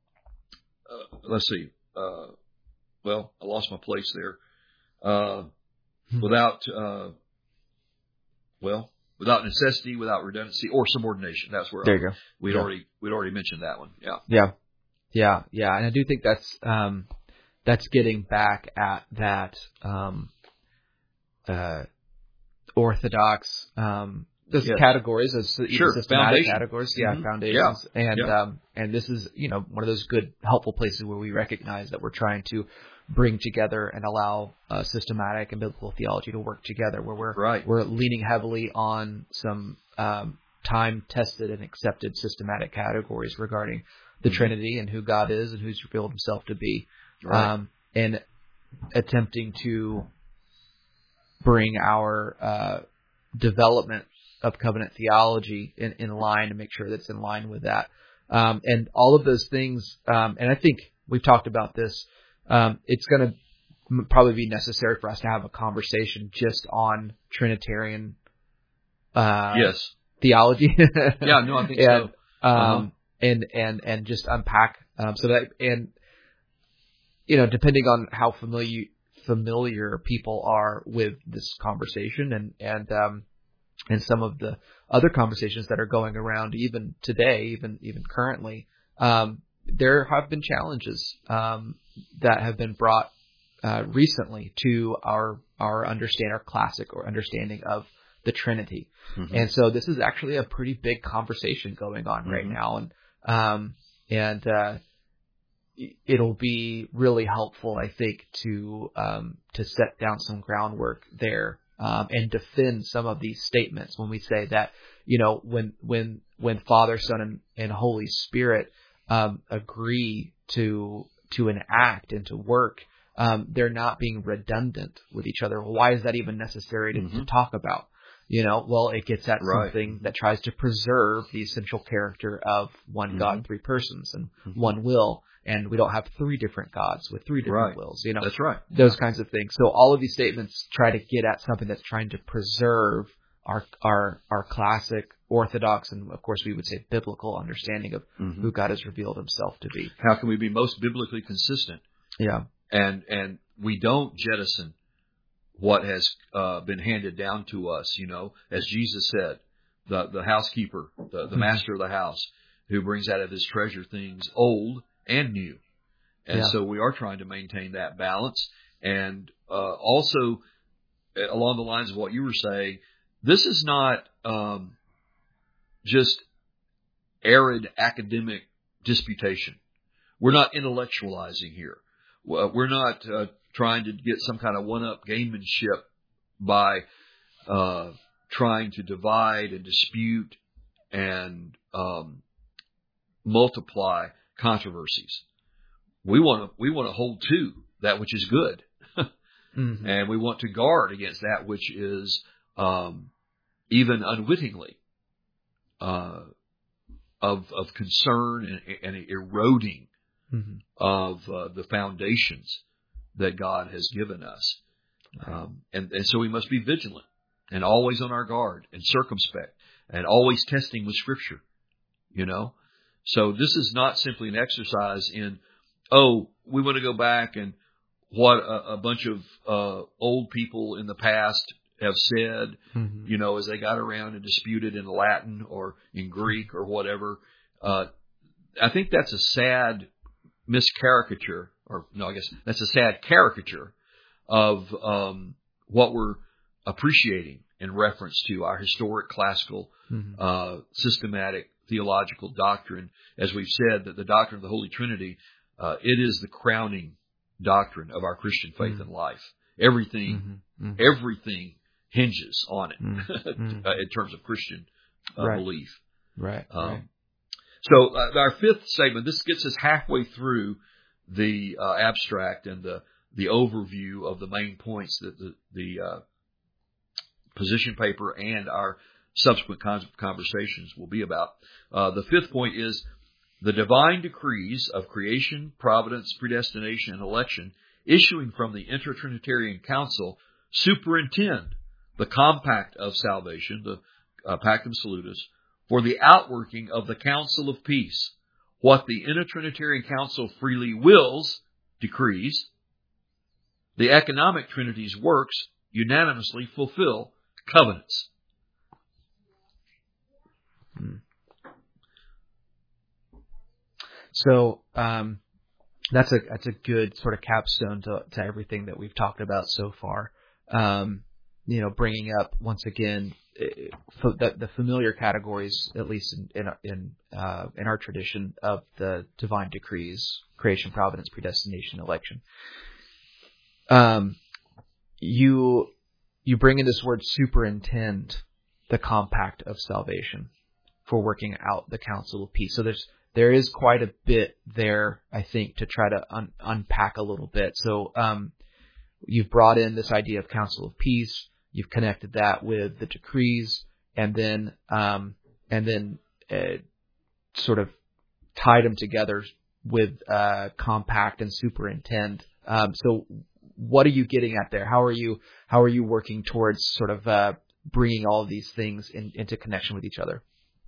Uh, let's see. Uh, well, I lost my place there. Uh, without, uh, well, without necessity, without redundancy, or subordination. That's where there I, you go. We'd yeah. already we'd already mentioned that one. Yeah. Yeah. Yeah. Yeah. And I do think that's um, that's getting back at that um, uh, orthodox. Um, Those yes. categories, those sure. systematic Foundation. categories, yeah, mm-hmm. foundations, yeah. and yeah. um, and this is you know one of those good, helpful places where we recognize that we're trying to bring together and allow uh, systematic and biblical theology to work together, where we're right. we're leaning heavily on some um, time-tested and accepted systematic categories regarding the mm-hmm. Trinity and who God is and who's revealed Himself to be, right. um, and attempting to bring our uh, development of covenant theology in, in line to make sure that it's in line with that. Um, and all of those things, um, and I think we've talked about this, um, it's going to m- probably be necessary for us to have a conversation just on Trinitarian uh, yes. theology. yeah, no, I think and, so. Um, uh-huh. and, and, and just unpack, um, so that, and, you know, depending on how familiar, familiar people are with this conversation and, and, um, and some of the other conversations that are going around even today, even even currently, um, there have been challenges um, that have been brought uh, recently to our our understand our classic or understanding of the Trinity, mm-hmm. and so this is actually a pretty big conversation going on mm-hmm. right now, and um, and uh, it'll be really helpful, I think, to um, to set down some groundwork there. Um, and defend some of these statements when we say that, you know, when when when Father, Son, and, and Holy Spirit um, agree to to enact and to work, um, they're not being redundant with each other. Why is that even necessary to, mm-hmm. to talk about? You know, well, it gets at right. something that tries to preserve the essential character of one mm-hmm. God, three persons, and mm-hmm. one will. And we don't have three different gods with three different right. wills, you know. That's right. Those kinds of things. So all of these statements try to get at something that's trying to preserve our our our classic orthodox and, of course, we would say biblical understanding of Mm-hmm. who God has revealed himself to be. How can we be most biblically consistent? Yeah. And and we don't jettison what has uh, been handed down to us, you know, as Jesus said, the the housekeeper, the, the master of the house, who brings out of his treasure things old and new. And Yeah. so we are trying to maintain that balance. And uh, also, along the lines of what you were saying, this is not um, just arid academic disputation. We're not intellectualizing here. We're not uh, trying to get some kind of one-up gamemanship by uh, trying to divide and dispute and um, multiply controversies. We want to we want to hold to that which is good, Mm-hmm. and we want to guard against that which is um, even unwittingly uh, of of concern and, and eroding Mm-hmm. of uh, the foundations that God has given us. Um, and, and so we must be vigilant and always on our guard and circumspect and always testing with Scripture, you know. So this is not simply an exercise in, oh, we want to go back and what a, a bunch of uh, old people in the past have said, Mm-hmm. you know, as they got around and disputed in Latin or in Greek or whatever. Uh, I think that's a sad miscaricature, or no, I guess that's a sad caricature of um, what we're appreciating in reference to our historic, classical, Mm-hmm. uh, systematic theological doctrine. As we've said, that the doctrine of the Holy Trinity, uh, it is the crowning doctrine of our Christian faith Mm-hmm. and life. Everything, Mm-hmm. Mm-hmm. everything hinges on it Mm-hmm. uh, in terms of Christian uh, Right. belief. Right. Um, right. So uh, our fifth segment, this gets us halfway through the uh, abstract and the the overview of the main points that the, the uh, position paper and our subsequent kinds of conversations will be about. Uh, the fifth point is the divine decrees of creation, providence, predestination, and election issuing from the Inter-Trinitarian Council superintend the compact of salvation, the uh, Pactum Salutis, for the outworking of the counsel of peace. What the Inter-Trinitarian Council freely wills, decrees, the economic Trinity's works unanimously fulfill covenants. Hmm. So um, that's a that's a good sort of capstone to, to everything that we've talked about so far. Um, you know, bringing up once again uh, the, the familiar categories, at least in in in, uh, in our tradition, of the divine decrees: creation, providence, predestination, election. Um, you you bring in this word superintend the compact of salvation for working out the counsel of peace. So there's there is quite a bit there, I think, to try to un- unpack a little bit. So um, you've brought in this idea of counsel of peace. You've connected that with the decrees, and then um, and then uh, sort of tied them together with uh, compact and superintend. Um, so what are you getting at there? How are you how are you working towards sort of uh, bringing all of these things in, into connection with each other?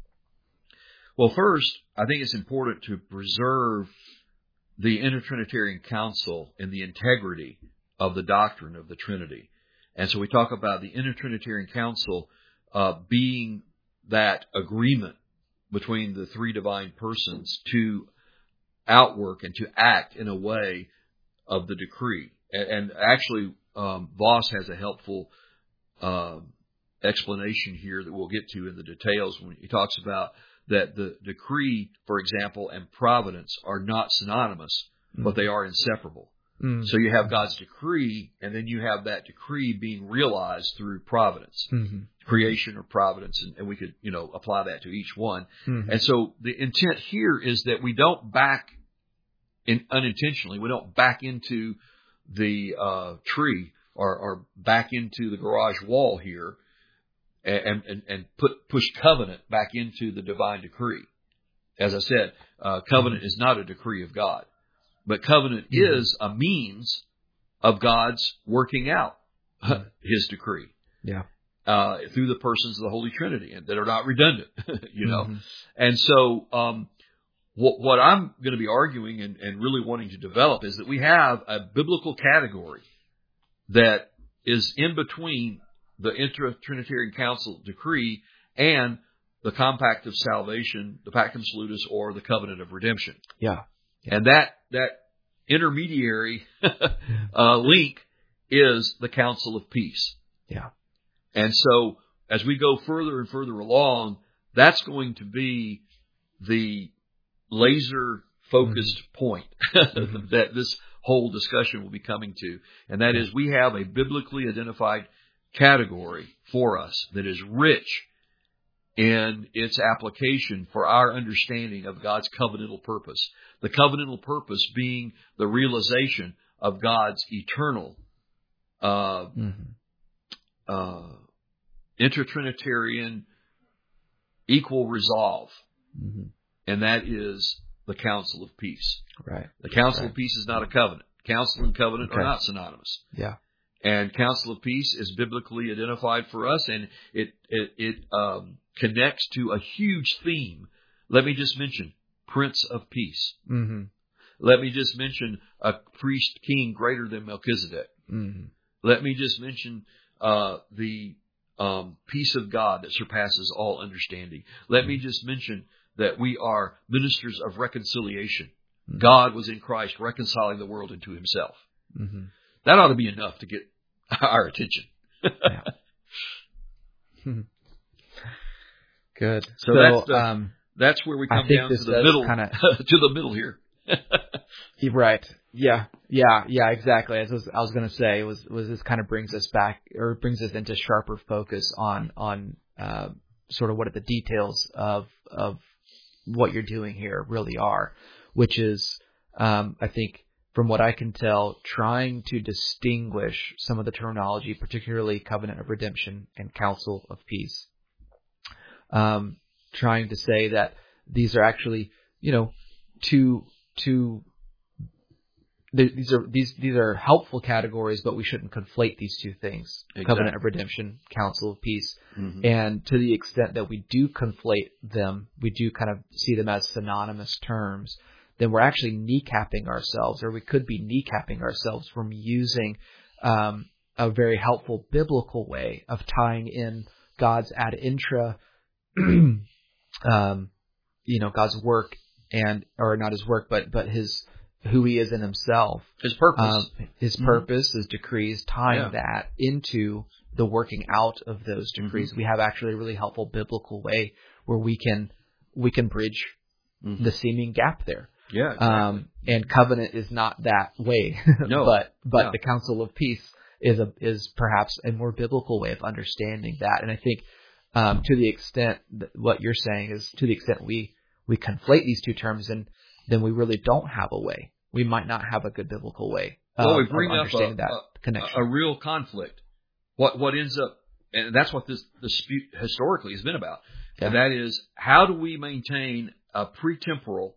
Well, first, I think it's important to preserve the Inter-Trinitarian Council and the integrity of the doctrine of the Trinity. And so we talk about the Inter-Trinitarian Council uh, being that agreement between the three divine persons to outwork and to act in a way of the decree. And, and actually, um, Voss has a helpful uh, explanation here that we'll get to in the details when he talks about that the decree, for example, and providence are not synonymous, mm-hmm. but they are inseparable. Mm-hmm. So you have God's decree, and then you have that decree being realized through providence, mm-hmm. creation or providence, and, and we could, you know, apply that to each one. Mm-hmm. And so the intent here is that we don't back in unintentionally, we don't back into the uh, tree or, or back into the garage wall here. And, and, and put, push covenant back into the divine decree. As I said, uh, covenant mm-hmm. is not a decree of God, but covenant mm-hmm. is a means of God's working out mm-hmm. His decree. Yeah. uh, through the persons of the Holy Trinity and that are not redundant, you know. Mm-hmm. And so, um, what, what I'm going to be arguing and, and really wanting to develop is that we have a biblical category that is in between the intra-Trinitarian Council decree and the compact of salvation, the Pactum Salutis, or the covenant of redemption. Yeah. yeah. And that, that intermediary uh, link is the Council of Peace. Yeah. And so as we go further and further along, that's going to be the laser focused mm-hmm. point mm-hmm. that this whole discussion will be coming to. And that is, we have a biblically identified category for us that is rich in its application for our understanding of God's covenantal purpose. The covenantal purpose being the realization of God's eternal, uh, mm-hmm. uh, inter-Trinitarian equal resolve. Mm-hmm. And that is the Council of Peace. Right. The Council right. of Peace is not a covenant. Council and covenant okay. are not synonymous. Yeah. And Council of Peace is biblically identified for us, and it it, it um, connects to a huge theme. Let me just mention Prince of Peace. Mm-hmm. Let me just mention a priest king greater than Melchizedek. Mm-hmm. Let me just mention uh, the um, peace of God that surpasses all understanding. Let mm-hmm. me just mention that we are ministers of reconciliation. Mm-hmm. God was in Christ reconciling the world into himself. Mm-hmm. That ought to be enough to get our attention. yeah. Good. So, so that's the, um, that's where we come down to the middle, kinda, to the middle here. Right. Yeah. Yeah. Yeah. Exactly. As I was, I was going to say, was was this kind of brings us back, or brings us into sharper focus on on uh, sort of what the details of of what you're doing here really are, which is, um, I think, from what I can tell, trying to distinguish some of the terminology, particularly covenant of redemption and council of peace. Um, trying to say that these are actually, you know, two, two, these are, these, these are helpful categories, but we shouldn't conflate these two things. Exactly. Covenant of redemption, council of peace. Mm-hmm. And to the extent that we do conflate them, we do kind of see them as synonymous terms, then we're actually kneecapping ourselves, or we could be kneecapping ourselves from using um, a very helpful biblical way of tying in God's ad intra, um, you know, God's work and, or not his work, but but his who he is in himself, his purpose, um, his purpose, mm-hmm. his decrees, tying yeah. that into the working out of those decrees. Mm-hmm. We have actually a really helpful biblical way where we can we can bridge mm-hmm. the seeming gap there. Yeah, exactly. Um, and covenant is not that way. No. but but yeah. the Council of Peace is a is perhaps a more biblical way of understanding that. And I think um, to the extent that what you're saying is to the extent we we conflate these two terms, and then we really don't have a way. We might not have a good biblical way of, well, we bring of understanding up a, that a, connection. A real conflict. What what ends up, and that's what this dispute historically has been about, yeah. and that is, how do we maintain a pretemporal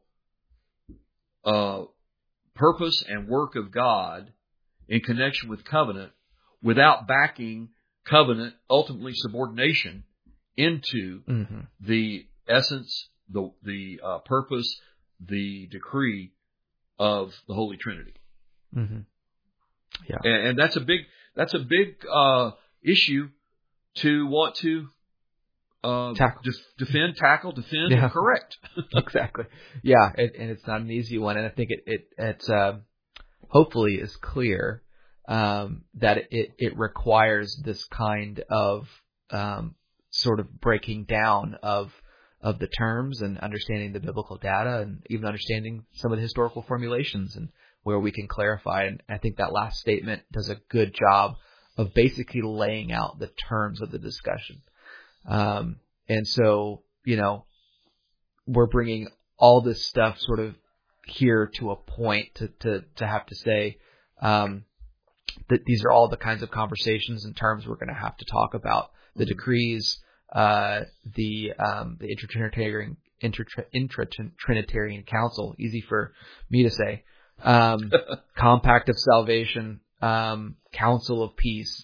Uh, purpose and work of God in connection with covenant without backing covenant, ultimately subordination into mm-hmm. the essence, the the uh, purpose, the decree of the Holy Trinity. Mm-hmm. Yeah, and, and that's a big that's a big uh, issue to want to. Uh, tackle. Def- defend, tackle, defend, yeah. and correct. Exactly. Yeah, it, and it's not an easy one. And I think it it, it uh, hopefully is clear um, that it it requires this kind of um, sort of breaking down of of the terms and understanding the biblical data, and even understanding some of the historical formulations and where we can clarify. And I think that last statement does a good job of basically laying out the terms of the discussion. Um, and so, you know, we're bringing all this stuff sort of here to a point to, to, to have to say, um, that these are all the kinds of conversations and terms we're going to have to talk about. The decrees, uh, the, um, the inter-Trinitarian, intra-Trinitarian Council, easy for me to say, um, compact of salvation, um, council of peace,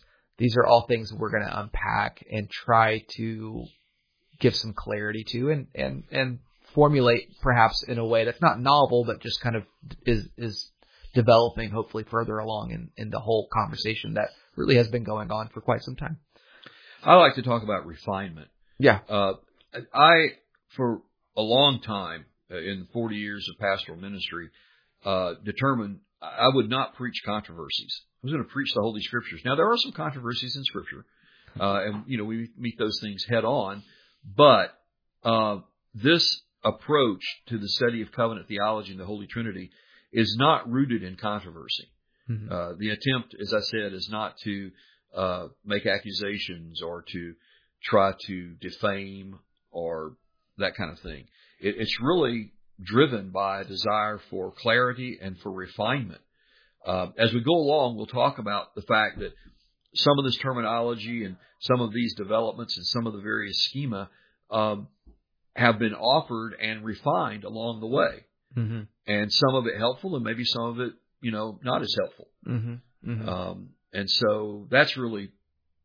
these are all things we're going to unpack and try to give some clarity to, and and and formulate perhaps in a way that's not novel, but just kind of is is developing hopefully further along in, in the whole conversation that really has been going on for quite some time. I like to talk about refinement. Yeah. Uh, I, for a long time, uh, in forty years of pastoral ministry, uh, determined I would not preach controversies. I was going to preach the Holy Scriptures. Now, there are some controversies in Scripture, uh, and, you know, we meet those things head on, but uh, this approach to the study of covenant theology and the Holy Trinity is not rooted in controversy. Mm-hmm. Uh, the attempt, as I said, is not to uh, make accusations or to try to defame or that kind of thing. It, it's really driven by a desire for clarity and for refinement. Uh, as we go along, we'll talk about the fact that some of this terminology and some of these developments and some of the various schema um, have been offered and refined along the way. Mm-hmm. And some of it helpful and maybe some of it, you know, not as helpful. Mm-hmm. Mm-hmm. Um, and so that's really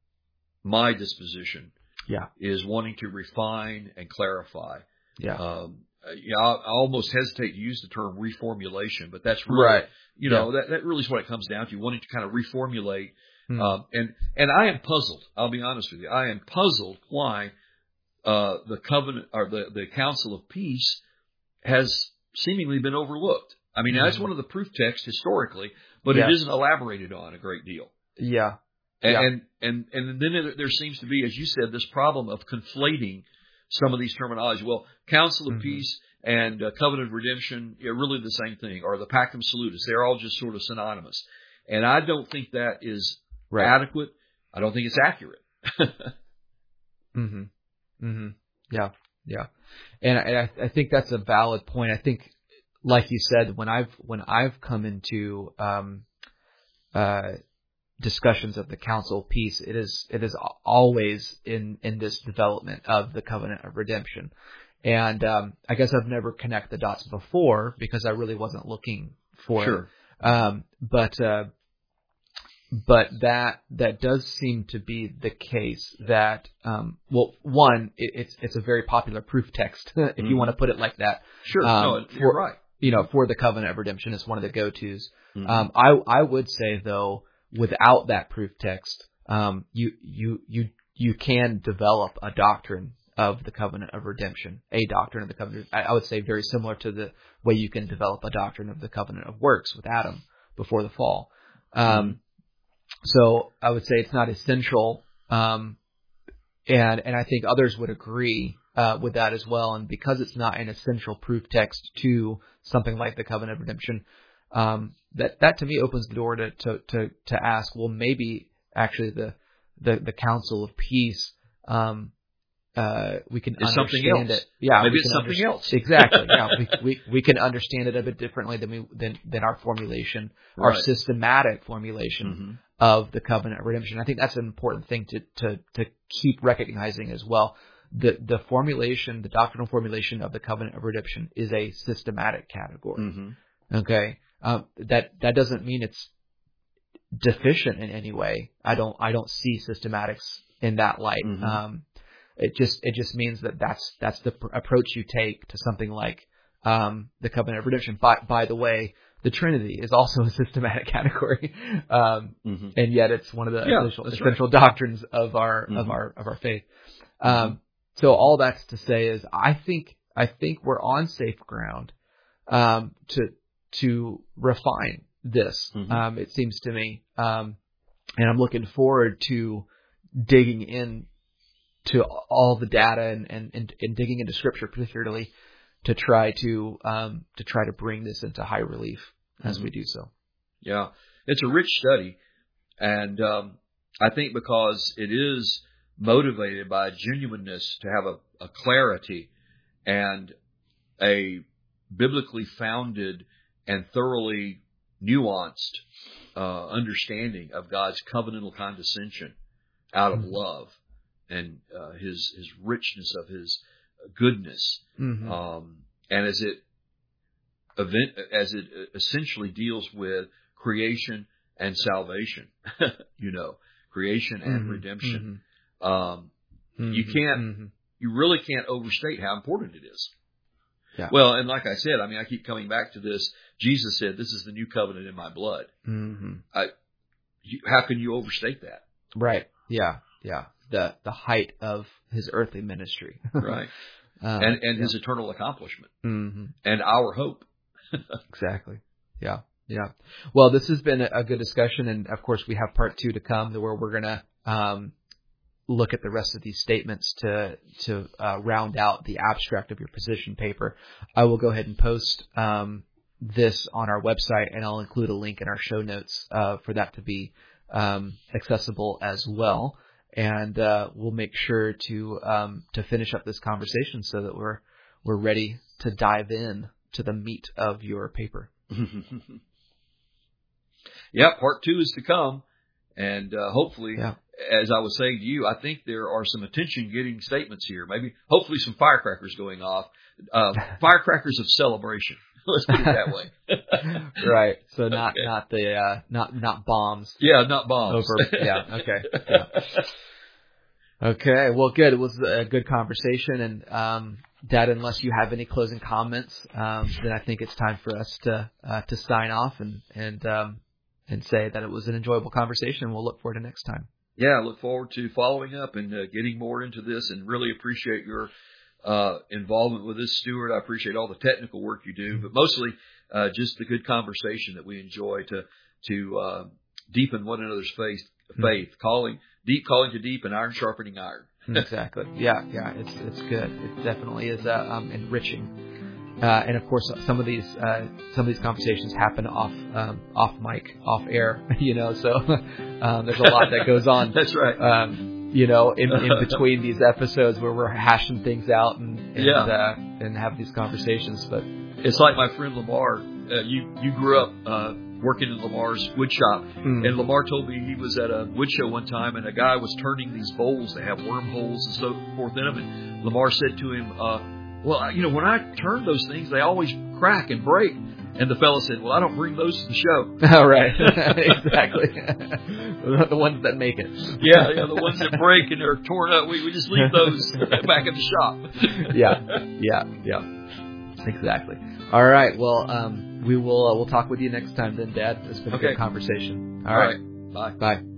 my disposition. Yeah. Is wanting to refine and clarify. Yeah. Um, yeah, I, I almost hesitate to use the term reformulation, but that's really, right. you know, yeah. that, that really is what it comes down to, wanting to kind of reformulate. Mm-hmm. Um, and, and I am puzzled. I'll be honest with you. I am puzzled why, uh, the covenant or the, the Council of Peace has seemingly been overlooked. I mean, mm-hmm. that's one of the proof texts historically, but yes. it isn't elaborated on a great deal. Yeah. And, yeah. and, and, and then it, there seems to be, as you said, this problem of conflating some of these terminology. Well, Council of mm-hmm. Peace and uh, Covenant of Redemption are really the same thing, or the Pactum Salutis. They're all just sort of synonymous. And I don't think that is right. adequate. I don't think it's accurate. mm-hmm. Mm-hmm. Yeah. Yeah. And I, I think that's a valid point. I think, like you said, when I've, when I've come into, um, uh, discussions of the Council of Peace, it is it is always in in this development of the Covenant of Redemption, and um, I guess I've never connected the dots before because I really wasn't looking for sure. it. Um, but uh, but that that does seem to be the case. That um, well, one, it, it's it's a very popular proof text if mm-hmm. you want to put it like that. Sure, um, no, you're for, right. You know, for the Covenant of Redemption, it's one of the go-tos. Mm-hmm. Um, I I would say though, without that proof text, um, you, you, you, you can develop a doctrine of the Covenant of Redemption, a doctrine of the Covenant. I, I would say very similar to the way you can develop a doctrine of the Covenant of Works with Adam before the fall. Um, mm-hmm. So I would say it's not essential. Um, and, and I think others would agree, uh, with that as well. And because it's not an essential proof text to something like the Covenant of Redemption, Um, that, that to me opens the door to, to, to, to ask, well, maybe actually the, the, the Council of Peace, um, uh, we can it's understand it. Yeah. Maybe it's something under- else. Exactly. Yeah. We, we, we can understand it a bit differently than we, than, than our formulation, right. our systematic formulation mm-hmm. of the Covenant of Redemption. I think that's an important thing to, to, to keep recognizing as well. The, the formulation, the doctrinal formulation of the Covenant of Redemption is a systematic category. Mm-hmm. Okay. Um, that, that doesn't mean it's deficient in any way. I don't, I don't see systematics in that light. Mm-hmm. Um, it just, it just means that that's, that's the pr- approach you take to something like, um, the Covenant of Redemption. By, by the way, the Trinity is also a systematic category. Um, mm-hmm. and yet it's one of the yeah, essential, essential right. doctrines of our, mm-hmm. of our, of our faith. Um, mm-hmm. so all that's to say is I think, I think we're on safe ground, um, to, to refine this, mm-hmm. um, it seems to me. Um, and I'm looking forward to digging in to all the data and, and, and, and digging into Scripture, particularly to try to, um, to try to bring this into high relief as mm-hmm. we do so. Yeah. It's a rich study. And, um, I think because it is motivated by genuineness to have a, a clarity and a biblically founded and thoroughly nuanced uh, understanding of God's covenantal condescension out of mm-hmm. love and uh, his his richness of his goodness, mm-hmm. um, and as it event as it essentially deals with creation and salvation, you know, creation and mm-hmm. redemption. Mm-hmm. Um, mm-hmm. you can't, mm-hmm. you really can't overstate how important it is. Yeah. Well, and like I said, I mean, I keep coming back to this. Jesus said, "This is the new covenant in my blood." Mm-hmm. I, you, how can you overstate that? Right. Yeah. Yeah. The the height of his earthly ministry. Right. Um, and and yeah. his eternal accomplishment. Mm-hmm. And our hope. Exactly. Yeah. Yeah. Well, this has been a good discussion, and of course, we have part two to come, where we're gonna um, look at the rest of these statements to to uh, round out the abstract of your position paper. I will go ahead and post um, this on our website, and I'll include a link in our show notes uh, for that to be um, accessible as well. And uh, we'll make sure to um, to finish up this conversation so that we're we're ready to dive in to the meat of your paper. Yeah, part two is to come, and uh, hopefully, yeah. as I was saying to you, I think there are some attention-getting statements here. Maybe, hopefully, some firecrackers going off, uh, firecrackers of celebration. Let's put it that way. Right. So not okay. not the uh, not not bombs. Yeah, not bombs. Over. Yeah. Okay. Yeah. Okay. Well, good. It was a good conversation, and um, Dad, unless you have any closing comments, um, then I think it's time for us to uh, to sign off and and um, and say that it was an enjoyable conversation. We'll look forward to next time. Yeah, I look forward to following up and uh, getting more into this, and really appreciate your uh, involvement with this, Stuart. I appreciate all the technical work you do, but mostly uh, just the good conversation that we enjoy to to uh, deepen one another's faith. Faith, mm-hmm. calling deep, calling to deep, and iron sharpening iron. Exactly. Yeah, yeah. It's it's good. It definitely is uh, um, enriching. Uh, and of course, some of these uh, some of these conversations happen off um, off mic, off air. You know, so um, there's a lot that goes on. That's right. Um, you know, in, in between these episodes where we're hashing things out and and, yeah. uh, and have these conversations. But it's like my friend Lamar. Uh, you you grew up uh, working in Lamar's wood shop, mm. and Lamar told me he was at a wood show one time, and a guy was turning these bowls that have wormholes and so forth in them, and Lamar said to him, uh, well, you know, when I turn those things, they always crack and break. And the fellow said, well, I don't bring those to the show. Oh, right. Exactly. The ones that make it. Yeah, yeah, the ones that break and are torn up. We, we just leave those back at the shop. Yeah, yeah, yeah. Exactly. All right. Well, um, we will uh, we'll talk with you next time then, Dad. It's been a okay. good conversation. All, All right. right. Bye. Bye.